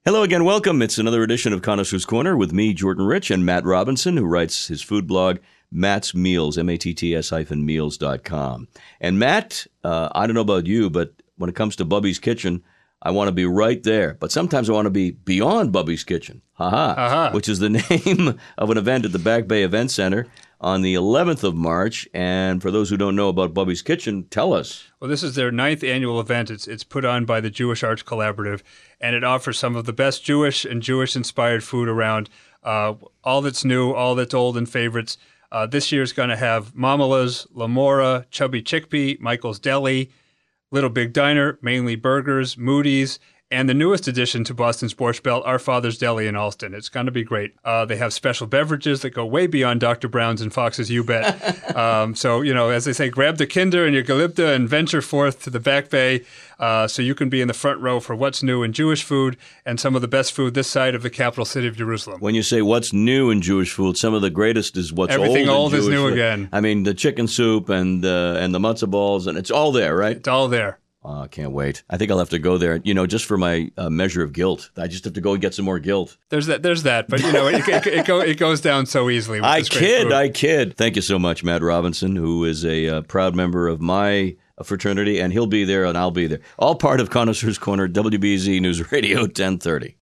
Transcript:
Hello again, welcome. It's another edition of Connoisseur's Corner with me, Jordan Rich, and Matt Robinson, who writes his food blog, Matt's Meals, matts-meals.com. And Matt, I don't know about you, but when it comes to Bubby's Kitchen, I want to be right there. But sometimes I want to be beyond Bubby's Kitchen, which is the name of an event at the Back Bay Event Center on the 11th of March. And for those who don't know about Bubby's Kitchen, tell us. Well, this is their 9th annual event. It's put on by the Jewish Arts Collaborative, and it offers some of the best Jewish and Jewish-inspired food around. All that's new, all that's old, and favorites. This year's going to have Mamala's, Lamora, Chubby Chickpea, Michael's Deli, Little Big Diner, mainly burgers, Moody's, and the newest addition to Boston's Borscht Belt, Our Father's Deli in Allston. It's going to be great. They have special beverages that go way beyond Dr. Brown's and Fox's You Bet. So, as they say, grab the Kinder and your Galibda and venture forth to the Back Bay so you can be in the front row for what's new in Jewish food and some of the best food this side of the capital city of Jerusalem. When you say what's new in Jewish food, some of the greatest is what's Everything old in is Jewish new food. again. I mean, the chicken soup and the matzah balls, and it's all there, right? It's all there. Oh, I can't wait. I think I'll have to go there, just for my measure of guilt. I just have to go and get some more guilt. There's that, but it goes down so easily. I kid. Thank you so much, Matt Robinson, who is a proud member of my fraternity, and he'll be there and I'll be there. All part of Connoisseur's Corner, WBZ News Radio 1030.